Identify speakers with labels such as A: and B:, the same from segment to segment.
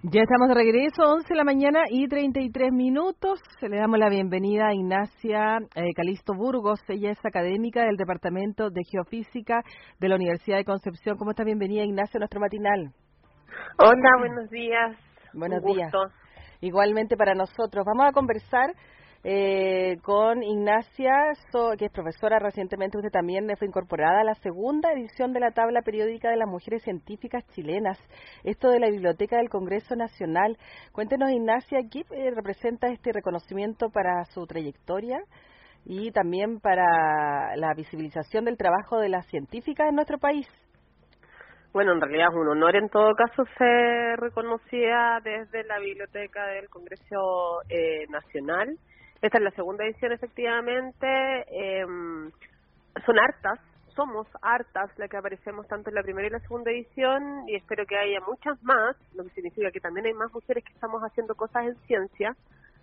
A: Ya estamos de regreso, 11 de la mañana y 33 minutos. Le damos la bienvenida a Ignacia Calisto Burgos. Ella es académica del Departamento de Geofísica de la Universidad de Concepción. ¿Cómo está? Bienvenida, Ignacia, a nuestro matinal.
B: Hola, buenos días.
A: Buenos
B: Un
A: días.
B: gusto.
A: Igualmente para nosotros. Vamos a conversar con Ignacia, que es profesora. Recientemente usted también fue incorporada a la segunda edición de la tabla periódica de las mujeres científicas chilenas, esto de la Biblioteca del Congreso Nacional. Cuéntenos, Ignacia, ¿qué representa este reconocimiento para su trayectoria y también para la visibilización del trabajo de las científicas en nuestro país?
B: Bueno, en realidad es un honor en todo caso ser reconocida desde la Biblioteca del Congreso Nacional. Esta es la segunda edición, efectivamente. Somos hartas las que aparecemos tanto en la primera y la segunda edición, y espero que haya muchas más, lo que significa que también hay más mujeres que estamos haciendo cosas en ciencia,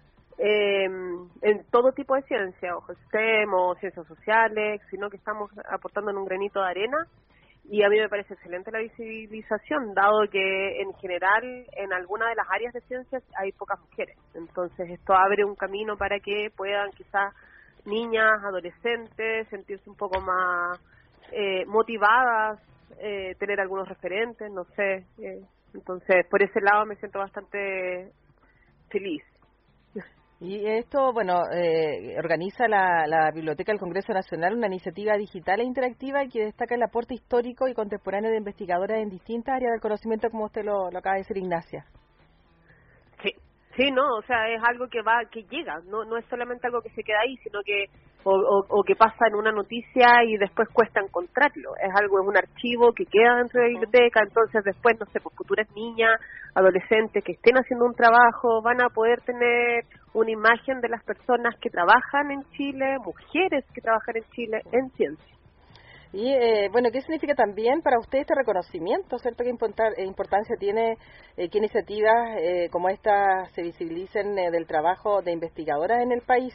B: en todo tipo de ciencia, o STEM o ciencias sociales, sino que estamos aportando en un granito de arena. Y a mí me parece excelente la visibilización, dado que en general en alguna de las áreas de ciencias hay pocas mujeres. Entonces esto abre un camino para que puedan quizás niñas, adolescentes, sentirse un poco más motivadas, tener algunos referentes, no sé. Entonces por ese lado me siento bastante feliz.
A: Y esto, bueno, organiza la Biblioteca del Congreso Nacional una iniciativa digital e interactiva que destaca el aporte histórico y contemporáneo de investigadoras en distintas áreas del conocimiento, como usted lo acaba de decir, Ignacia.
B: Sí, no, o sea, es algo que llega, no es solamente algo que se queda ahí, sino que o que pasa en una noticia y después cuesta encontrarlo. Es un archivo que queda dentro de la biblioteca, entonces después, no sé, pues futuras niñas, adolescentes que estén haciendo un trabajo van a poder tener una imagen de las personas que trabajan en Chile, mujeres que trabajan en Chile en ciencia.
A: Y, bueno, ¿qué significa también para usted este reconocimiento, cierto? ¿Qué importancia tiene que iniciativas como esta se visibilicen del trabajo de investigadoras en el país?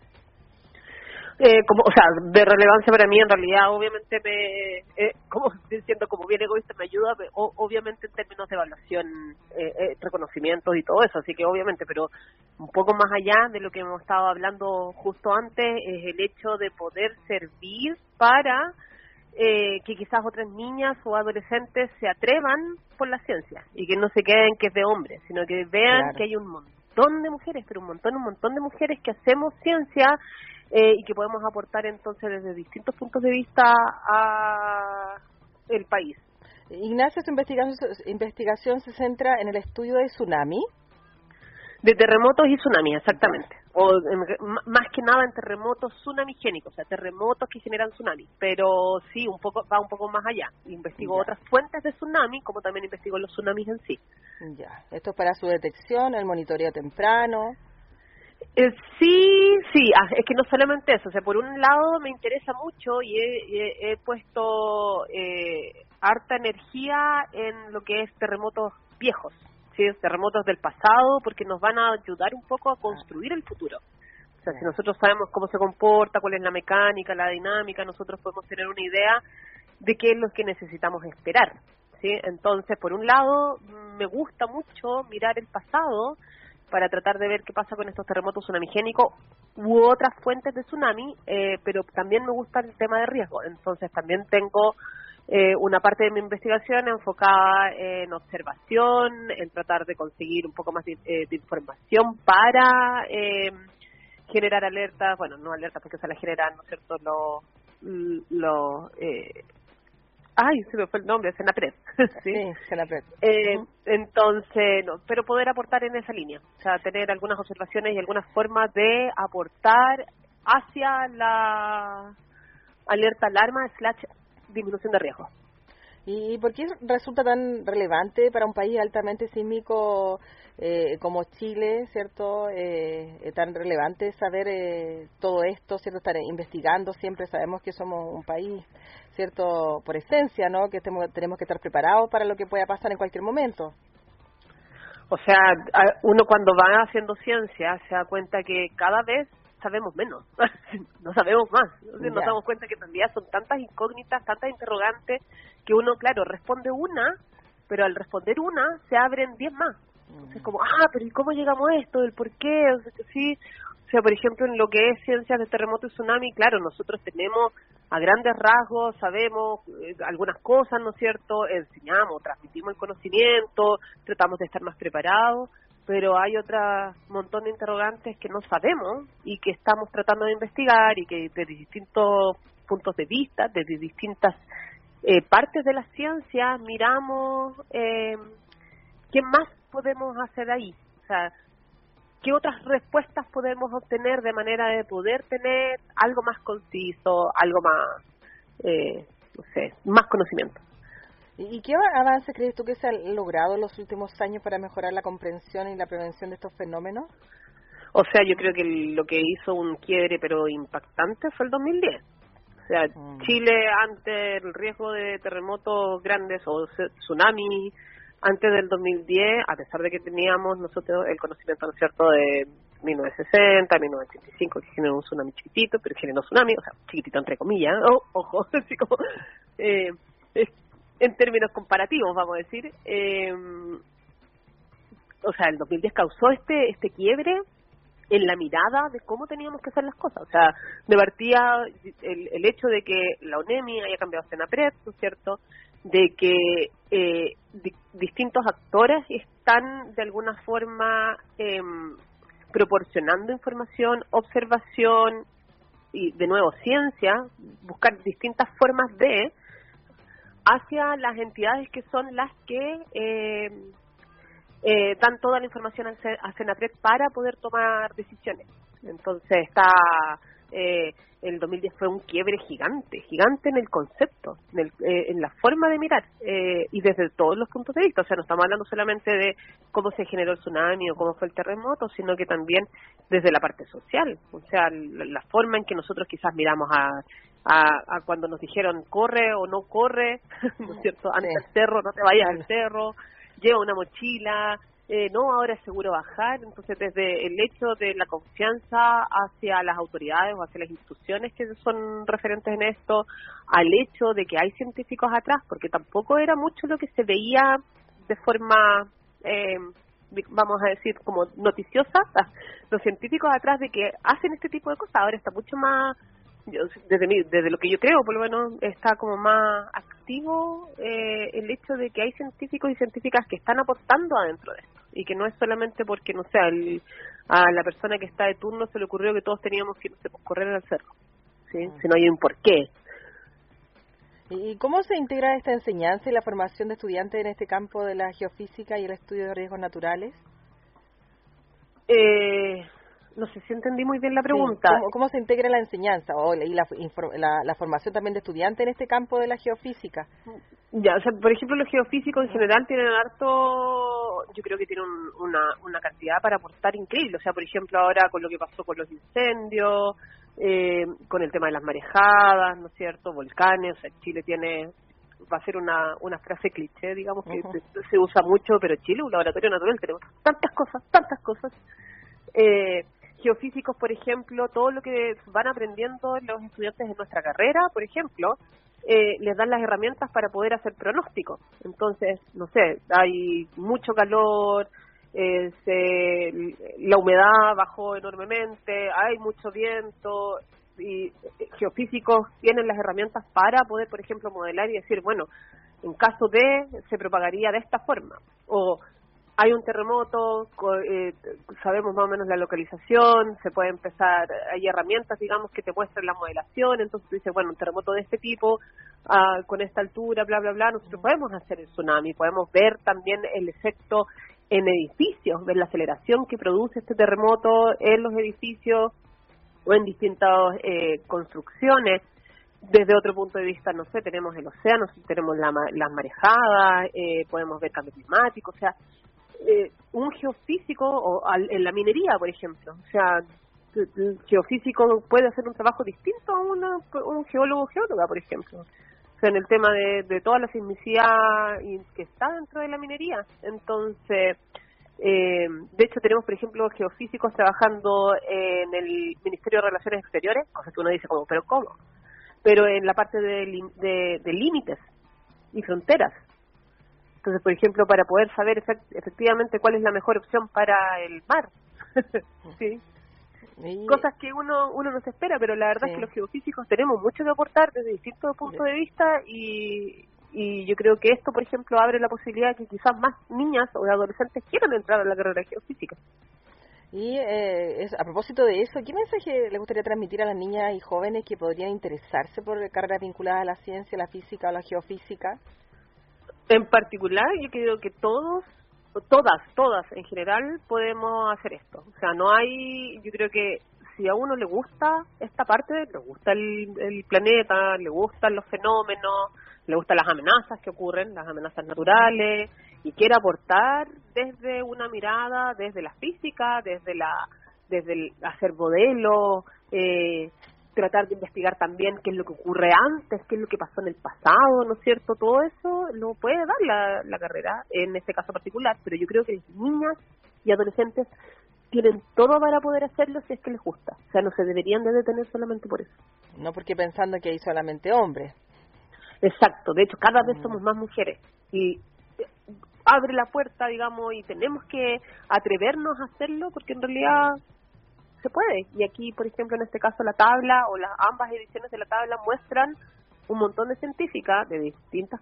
B: De relevancia para mí, en realidad, obviamente, como diciendo, como bien egoísta, me ayuda, obviamente en términos de evaluación, reconocimientos y todo eso, así que obviamente, pero un poco más allá de lo que hemos estado hablando justo antes, es el hecho de poder servir para que quizás otras niñas o adolescentes se atrevan por la ciencia y que no se queden que es de hombres, sino que vean
A: Claro.
B: que hay un montón de mujeres, pero un montón de mujeres que hacemos ciencia y que podemos aportar entonces desde distintos puntos de vista a el país.
A: Ignacio, su investigación se centra en el estudio de tsunami.
B: De terremotos y tsunamis, exactamente. Más que nada en terremotos tsunamigénicos, o sea, terremotos que generan tsunamis. Pero sí, va un poco más allá. Investigo otras fuentes de tsunami, como también investigo los tsunamis en sí.
A: Ya, esto es para su detección, el monitoreo temprano.
B: Sí, es que no solamente eso, o sea, por un lado me interesa mucho y he puesto harta energía en lo que es terremotos viejos, ¿sí? Terremotos del pasado, porque nos van a ayudar un poco a construir el futuro. O sea, si nosotros sabemos cómo se comporta, cuál es la mecánica, la dinámica, nosotros podemos tener una idea de qué es lo que necesitamos esperar, ¿sí? Entonces, por un lado, me gusta mucho mirar el pasado para tratar de ver qué pasa con estos terremotos tsunamigénicos u otras fuentes de tsunami, pero también me gusta el tema de riesgo. Entonces también tengo una parte de mi investigación enfocada en observación, en tratar de conseguir un poco más de información para generar alertas, bueno, no alertas porque se las generan, ¿no es cierto?, se me fue el nombre, Senapred.
A: Sí, Senapred.
B: Entonces, no, pero poder aportar en esa línea, o sea, tener algunas observaciones y algunas formas de aportar hacia la alerta-alarma / disminución de riesgo.
A: ¿Y por qué resulta tan relevante para un país altamente sísmico como Chile, cierto? Tan relevante saber todo esto, cierto, estar investigando. Siempre sabemos que somos un país, cierto, por esencia, ¿no? Que tenemos que estar preparados para lo que pueda pasar en cualquier momento.
B: O sea, uno cuando va haciendo ciencia se da cuenta que cada vez sabemos menos, no sabemos más. Entonces nos damos cuenta que también son tantas incógnitas, tantas interrogantes, que uno, claro, responde una, pero al responder una se abren 10 más. Entonces, como, pero ¿y cómo llegamos a esto? ¿El por qué? O sea, que sí. O sea, por ejemplo, en lo que es ciencias de terremoto y tsunami, claro, nosotros tenemos a grandes rasgos, sabemos algunas cosas, ¿no es cierto? Enseñamos, transmitimos el conocimiento, tratamos de estar más preparados, pero hay otro montón de interrogantes que no sabemos y que estamos tratando de investigar y que desde distintos puntos de vista, desde distintas partes de la ciencia, miramos qué más podemos hacer ahí. O sea, ¿qué otras respuestas podemos obtener de manera de poder tener algo más conciso, algo más, no sé, más conocimiento?
A: ¿Y qué avance crees tú que se ha logrado en los últimos años para mejorar la comprensión y la prevención de estos fenómenos?
B: O sea, yo creo que lo que hizo un quiebre pero impactante fue el 2010. O sea, Chile, ante el riesgo de terremotos grandes o tsunamis, antes del 2010, a pesar de que teníamos nosotros el conocimiento, ¿no es cierto?, de 1960, 1985, que generó un tsunami chiquitito, pero generó tsunami, o sea, chiquitito entre comillas, ojo, así como, en términos comparativos, vamos a decir. O sea, el 2010 causó este quiebre en la mirada de cómo teníamos que hacer las cosas. O sea, de partida el hecho de que la ONEMI haya cambiado a Senapred, ¿no es cierto?, de que distintos actores están de alguna forma proporcionando información, observación y, de nuevo, ciencia, buscar distintas formas de hacia las entidades que son las que dan toda la información a Senapred para poder tomar decisiones. Entonces el 2010 fue un quiebre gigante en el concepto, en la forma de mirar, y desde todos los puntos de vista. O sea, no estamos hablando solamente de cómo se generó el tsunami o cómo fue el terremoto, sino que también desde la parte social. O sea, la forma en que nosotros quizás miramos a cuando nos dijeron corre o no corre, ¿no es cierto? Anda al cerro, no te vayas al cerro, lleva una mochila, no, ahora es seguro bajar. Entonces, desde el hecho de la confianza hacia las autoridades o hacia las instituciones que son referentes en esto, al hecho de que hay científicos atrás, porque tampoco era mucho lo que se veía de forma, vamos a decir, como noticiosa, los científicos atrás de que hacen este tipo de cosas. Ahora está mucho más, desde lo que yo creo, por lo menos, está como más activo el hecho de que hay científicos y científicas que están aportando adentro de esto, y que no es solamente porque, no sé, a la persona que está de turno se le ocurrió que todos teníamos que, no sé, correr al cerro, ¿sí? Sino hay un porqué.
A: ¿Y cómo se integra esta enseñanza y la formación de estudiantes en este campo de la geofísica y el estudio de riesgos naturales?
B: No sé si entendí muy bien la pregunta.
A: Sí. ¿Cómo se integra la enseñanza y la formación también de estudiantes en este campo de la geofísica?
B: Ya, o sea, por ejemplo, los geofísicos en general tienen harto, yo creo que tienen una cantidad para aportar increíble. O sea, por ejemplo, ahora con lo que pasó con los incendios, con el tema de las marejadas, ¿no es cierto?, volcanes. O sea, Chile va a ser una frase cliché, digamos, que se usa mucho, pero Chile es un laboratorio natural, tenemos tantas cosas. Geofísicos, por ejemplo, todo lo que van aprendiendo los estudiantes de nuestra carrera, por ejemplo, les dan las herramientas para poder hacer pronósticos. Entonces, no sé, hay mucho calor, la humedad bajó enormemente, hay mucho viento, y geofísicos tienen las herramientas para poder, por ejemplo, modelar y decir, bueno, en caso de, se propagaría de esta forma, o hay un terremoto, sabemos más o menos la localización, se puede empezar, hay herramientas, digamos, que te muestran la modelación. Entonces tú dices, bueno, un terremoto de este tipo, con esta altura, bla, bla, bla, nosotros podemos hacer el tsunami, podemos ver también el efecto en edificios, ver la aceleración que produce este terremoto en los edificios o en distintas construcciones. Desde otro punto de vista, no sé, tenemos el océano, tenemos las marejadas, podemos ver cambio climático, o sea, un geofísico en la minería, por ejemplo, o sea, el geofísico puede hacer un trabajo distinto a un geóloga, por ejemplo, o sea, en el tema de toda la sismicidad que está dentro de la minería. Entonces, de hecho tenemos, por ejemplo, geofísicos trabajando en el Ministerio de Relaciones Exteriores, cosa que uno dice como, ¿pero cómo? Pero en la parte de límites y fronteras. Entonces, por ejemplo, para poder saber efectivamente cuál es la mejor opción para el mar. Sí. Cosas que uno no se espera, pero la verdad es que los geofísicos tenemos mucho que aportar desde distintos puntos de vista y yo creo que esto, por ejemplo, abre la posibilidad de que quizás más niñas o adolescentes quieran entrar a la carrera de geofísica.
A: Y a propósito de eso, ¿qué mensaje le gustaría transmitir a las niñas y jóvenes que podrían interesarse por carreras vinculadas a la ciencia, la física o la geofísica?
B: En particular, yo creo que todas en general podemos hacer esto. O sea, no hay, yo creo que si a uno le gusta esta parte, le gusta el planeta, le gustan los fenómenos, le gustan las amenazas que ocurren, las amenazas naturales, y quiere aportar desde una mirada, desde la física, desde el hacer modelos, tratar de investigar también qué es lo que ocurre antes, qué es lo que pasó en el pasado, ¿no es cierto? Todo eso lo puede dar la carrera, en este caso particular, pero yo creo que las niñas y adolescentes tienen todo para poder hacerlo si es que les gusta. O sea, no se deberían de detener solamente por eso.
A: No porque pensando que hay solamente hombres.
B: Exacto, de hecho cada vez somos más mujeres y abre la puerta, digamos, y tenemos que atrevernos a hacerlo porque en realidad se puede. Y aquí, por ejemplo, en este caso la tabla o ambas ediciones de la tabla muestran un montón de científicas de distintas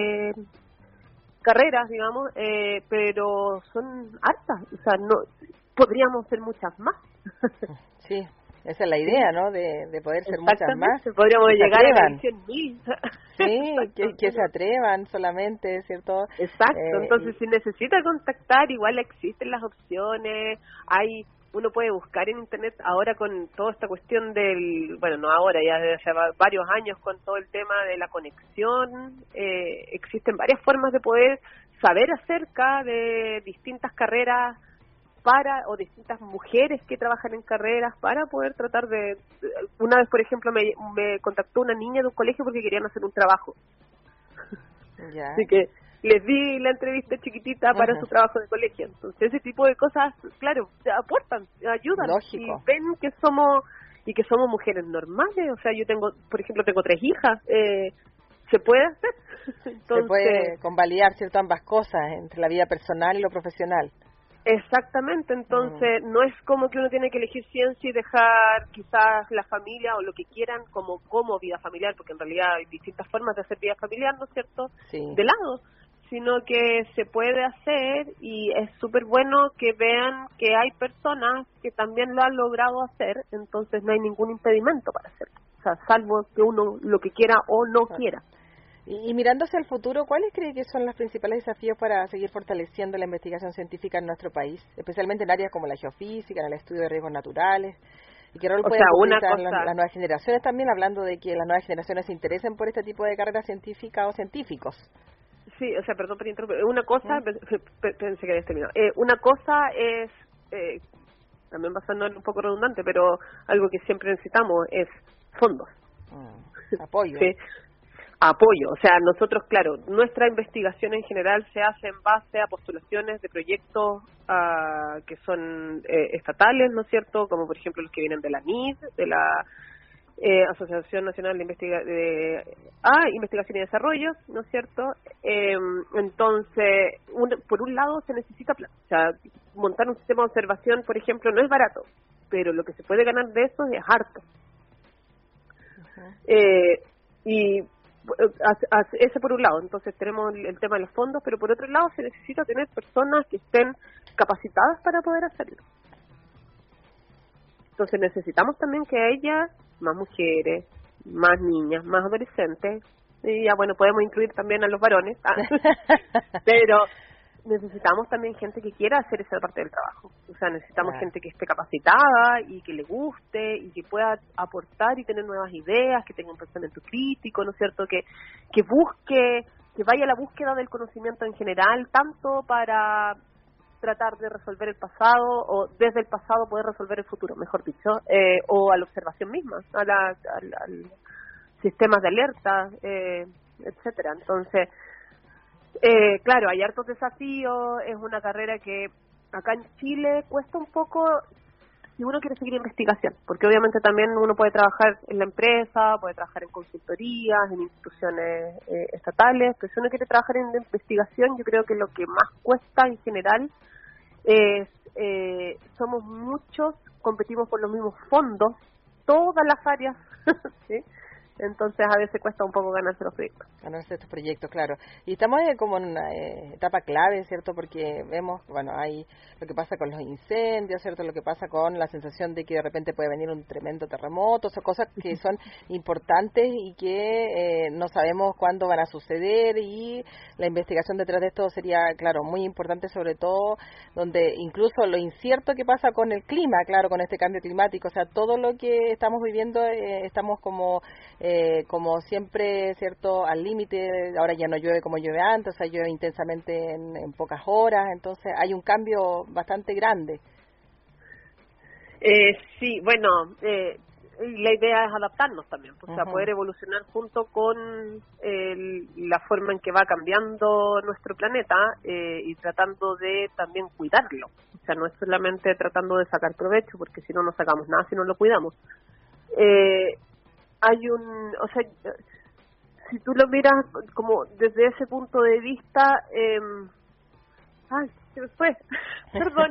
B: carreras, digamos, pero son hartas, o sea, no podríamos ser muchas más.
A: Sí, esa es la idea, ¿no? De poder ser muchas más.
B: Podríamos llegar a la edición 1000.
A: Sí, que se atrevan solamente, ¿cierto?
B: Exacto, entonces si necesita contactar, igual existen las opciones, uno puede buscar en internet ahora con toda esta cuestión no ahora, ya desde hace varios años con todo el tema de la conexión, existen varias formas de poder saber acerca de distintas carreras o distintas mujeres que trabajan en carreras para poder tratar una vez, por ejemplo, me contactó una niña de un colegio porque querían hacer un trabajo.
A: Ya.
B: Así que les di la entrevista chiquitita para su trabajo de colegio. Entonces, ese tipo de cosas, claro, aportan, ayudan.
A: Lógico.
B: Y ven que somos mujeres normales. O sea, yo por ejemplo, tengo 3 hijas. Se puede hacer. Entonces,
A: se puede convalidar, ¿cierto? Ambas cosas, entre la vida personal y lo profesional.
B: Exactamente, entonces no es como que uno tiene que elegir ciencia y dejar quizás la familia o lo que quieran como vida familiar, porque en realidad hay distintas formas de hacer vida familiar, ¿no es cierto?,
A: sí,
B: de lado, sino que se puede hacer y es súper bueno que vean que hay personas que también lo han logrado hacer, entonces no hay ningún impedimento para hacerlo, o sea, salvo que uno lo que quiera o no quiera.
A: Y mirando hacia el futuro, ¿cuáles cree que son los principales desafíos para seguir fortaleciendo la investigación científica en nuestro país, especialmente en áreas como la geofísica, en el estudio de riesgos naturales? ¿Y qué rol pueden cumplir las nuevas generaciones también, hablando de que las nuevas generaciones se interesen por este tipo de carreras científicas o científicos?
B: Sí, o sea, perdón por interrumpir. Una cosa, pensé que habías terminado. Una cosa es, también va a sonar un poco redundante, pero algo que siempre necesitamos es fondos.
A: Apoyo.
B: Sí. Apoyo, o sea, nosotros, claro, nuestra investigación en general se hace en base a postulaciones de proyectos que son estatales, ¿no es cierto?, como por ejemplo los que vienen de la NID, de la Asociación Nacional de Investigación y Desarrollo, ¿no es cierto? Entonces, por un lado se necesita plata, o sea, montar un sistema de observación, por ejemplo, no es barato, pero lo que se puede ganar de eso es harto. Y ese por un lado, entonces tenemos el tema de los fondos, pero por otro lado se necesita tener personas que estén capacitadas para poder hacerlo. Entonces necesitamos también que haya más mujeres, más niñas, más adolescentes, y ya bueno, podemos incluir también a los varones, pero necesitamos también gente que quiera hacer esa parte del trabajo. O sea, necesitamos gente que esté capacitada y que le guste y que pueda aportar y tener nuevas ideas, que tenga un pensamiento crítico, ¿no es cierto? Que busque, que vaya a la búsqueda del conocimiento en general, tanto para tratar de resolver el pasado o desde el pasado poder resolver el futuro, mejor dicho, o a la observación misma, al sistemas de alerta, etcétera. Entonces, claro, hay hartos desafíos, es una carrera que acá en Chile cuesta un poco si uno quiere seguir investigación, porque obviamente también uno puede trabajar en la empresa, puede trabajar en consultorías, en instituciones estatales, pero si uno quiere trabajar en la investigación, yo creo que lo que más cuesta en general es, somos muchos, competimos por los mismos fondos, todas las áreas, ¿sí? Entonces a veces cuesta un poco ganarse los proyectos.
A: Ganarse estos proyectos, claro. Y estamos como en una etapa clave, ¿cierto? Porque vemos, bueno, hay lo que pasa con los incendios, ¿cierto? Lo que pasa con la sensación de que de repente puede venir un tremendo terremoto, son cosas que son importantes y que no sabemos cuándo van a suceder, y la investigación detrás de esto sería, claro, muy importante, sobre todo donde incluso lo incierto que pasa con el clima, claro, con este cambio climático, o sea, todo lo que estamos viviendo, estamos como siempre, ¿cierto?, al límite. Ahora ya no llueve como llueve antes, o sea, llueve intensamente en pocas horas, entonces hay un cambio bastante grande.
B: Sí, bueno, la idea es adaptarnos también, o sea, poder evolucionar junto con la forma en que va cambiando nuestro planeta, y tratando de también cuidarlo. O sea, no es solamente tratando de sacar provecho, porque si no, no sacamos nada si no lo cuidamos. Hay o sea, si tú lo miras como desde ese punto de vista, ay, se me fue, perdón.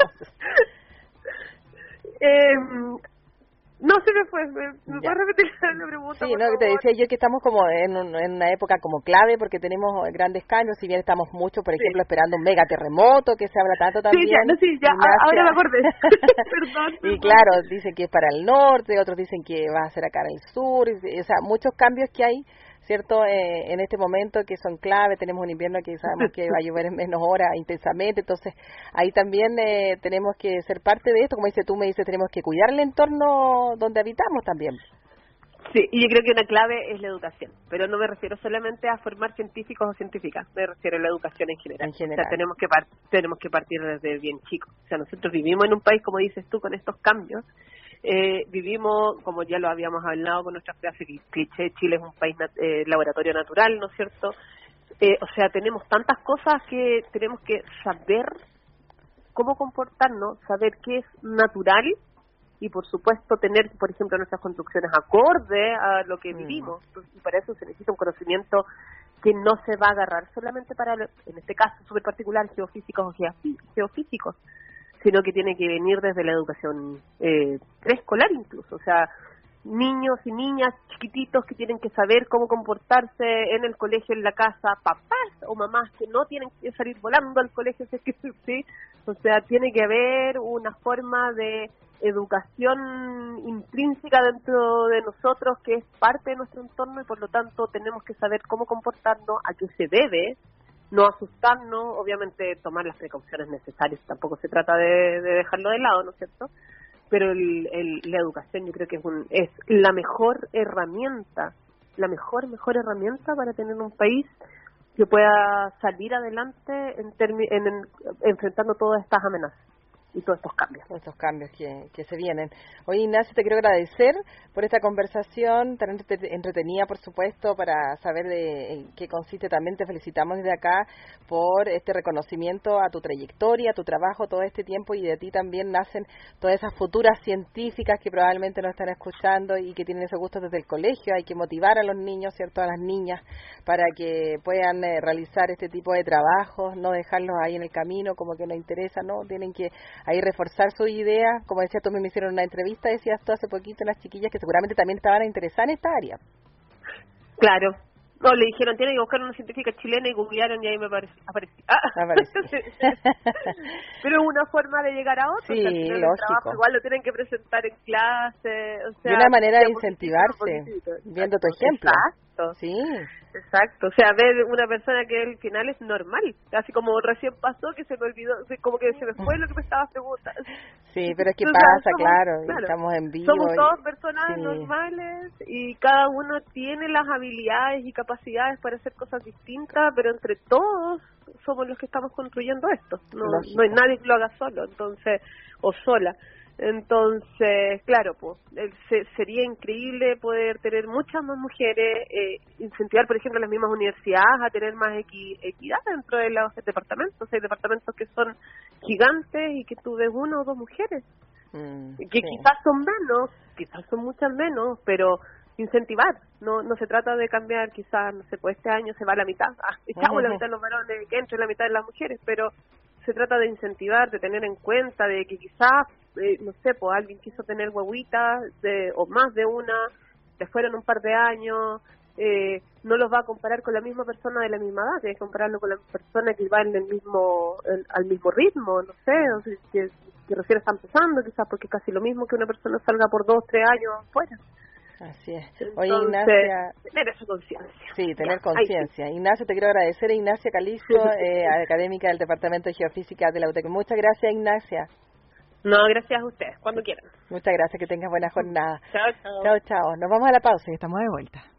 B: No, se me fue, ¿me puedes repetir la pregunta?
A: Sí, no, te decía yo que estamos como en una época como clave, porque tenemos grandes cambios, si bien estamos mucho, por ejemplo, esperando un mega terremoto, que se habla tanto también.
B: Sí, ya, ahora me acordé. Perdón.
A: Y claro, dicen que es para el norte, otros dicen que va a ser acá en el sur, o sea, muchos cambios que hay, ¿cierto?, en este momento, que son clave. Tenemos un invierno que sabemos que va a llover en menos horas intensamente, entonces ahí también tenemos que ser parte de esto. Como dices tú, me dices, tenemos que cuidar el entorno donde habitamos también.
B: Sí, y yo creo que una clave es la educación, pero no me refiero solamente a formar científicos o científicas, me refiero a la educación en general. O sea, tenemos que partir desde bien chicos. O sea, nosotros vivimos en un país, como dices tú, con estos cambios. Vivimos, como ya lo habíamos hablado con nuestra frase cliché, Chile es un país laboratorio natural, ¿no es cierto? O sea, tenemos tantas cosas que tenemos que saber cómo comportarnos, saber qué es natural, y por supuesto tener, por ejemplo, nuestras construcciones acorde a lo que vivimos. Y para eso se necesita un conocimiento que no se va a agarrar solamente para, en este caso súper particular, geofísicos o geofísicos, sino que tiene que venir desde la educación preescolar incluso. O sea, niños y niñas chiquititos que tienen que saber cómo comportarse en el colegio, en la casa, papás o mamás que no tienen que salir volando al colegio, si es que sí. O sea, tiene que haber una forma de educación intrínseca dentro de nosotros que es parte de nuestro entorno, y por lo tanto tenemos que saber cómo comportarnos, a qué se debe, no asustarnos, obviamente tomar las precauciones necesarias, tampoco se trata de dejarlo de lado, ¿no es cierto? Pero la educación yo creo que es la mejor herramienta, la mejor herramienta para tener un país que pueda salir adelante enfrentando todas estas amenazas y todos estos cambios.
A: Todos estos cambios que se vienen. Oye, Ignacia, te quiero agradecer por esta conversación tan entretenida, por supuesto, para saber en qué consiste. También te felicitamos desde acá por este reconocimiento a tu trayectoria, a tu trabajo todo este tiempo, y de ti también nacen todas esas futuras científicas que probablemente nos están escuchando y que tienen esos gustos desde el colegio. Hay que motivar a los niños, ¿cierto?, a las niñas, para que puedan realizar este tipo de trabajos, no dejarlos ahí en el camino como que no interesa, ¿no? Tienen que ahí reforzar sus ideas. Como decía, tú me hicieron una entrevista, decías tú hace poquito, unas chiquillas que seguramente también estaban interesadas en esta área.
B: Claro. No, le dijeron, tiene que buscar una científica chilena, y googlearon, y ahí me apareció. Pero es una forma de llegar a otro.
A: Sí,
B: o sea, lógico. El trabajo igual lo tienen que presentar en clase. O sea,
A: y una manera de incentivarse, viendo tu ejemplo.
B: Exacto.
A: Sí.
B: Exacto. O sea, ver una persona que al final es normal. Así como recién pasó, que se me olvidó, como que se me fue lo que me estabas preguntando.
A: Sí, pero es que
B: Entonces,
A: pasa, claro, estamos en vivo.
B: Somos todas personas normales, y cada uno tiene las habilidades y capacidades para hacer cosas distintas, pero entre todos somos los que estamos construyendo esto. No hay nadie que lo haga solo, entonces, o sola. Entonces, claro, pues sería increíble poder tener muchas más mujeres, incentivar, por ejemplo, las mismas universidades a tener más equidad dentro de los departamentos. Hay departamentos que son gigantes y que tú ves una o dos mujeres. que quizás son menos, quizás son muchas menos, pero incentivar, no se trata de cambiar, quizás, no sé, pues este año se va a la mitad, echamos la mitad de los varones, que entre la mitad de las mujeres, pero se trata de incentivar, de tener en cuenta, de que quizás, no sé, pues alguien quiso tener huevitas, o más de una, se fueron un par de años, no los va a comparar con la misma persona de la misma edad, tiene que compararlo con la persona que va en el mismo, al mismo ritmo, no sé, o sea, que recién está empezando, quizás porque es casi lo mismo que una persona salga por 2, 3 años fuera.
A: Así es.
B: Oye,
A: Ignacia,
B: tener esa conciencia.
A: Sí, tener conciencia. Sí. Ignacia, te quiero agradecer. Ignacia Calisto, académica del Departamento de Geofísica de la UTEC. Muchas gracias, Ignacia.
B: No, gracias a ustedes, cuando quieran.
A: Muchas gracias, que tengas buena jornada.
B: Chao, chao.
A: Chao, chao. Nos vamos a la pausa y estamos de vuelta.